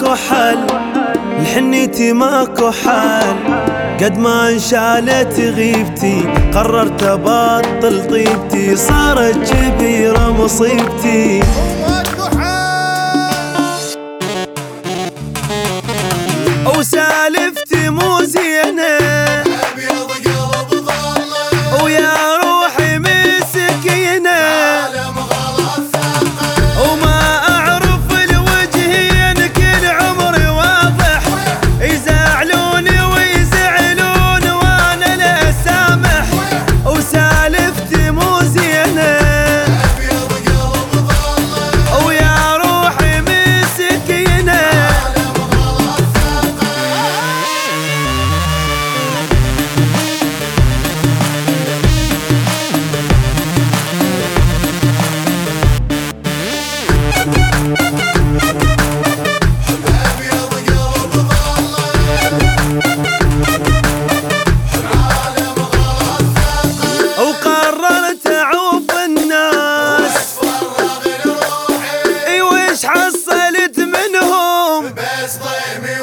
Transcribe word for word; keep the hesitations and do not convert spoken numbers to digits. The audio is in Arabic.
ماكو حل، لحنيتي ماكو حل، قد ما انشالت غيبتي قررت ابطل طيبتي، صارت كبيرة مصيبتي. وسالفتي مو زينة ابيض قلب ظلم، ويا روحي مسكينة وما اعرف الوجهين كل عمري واضح، يزعلوني ويزعلون وانا لا سامح. وسالفتي مو زينة ابيض قلب ظلم، ويا روحي مسكينة وقررت اعوف الناس اي وش حصلت منهم بس ضيمي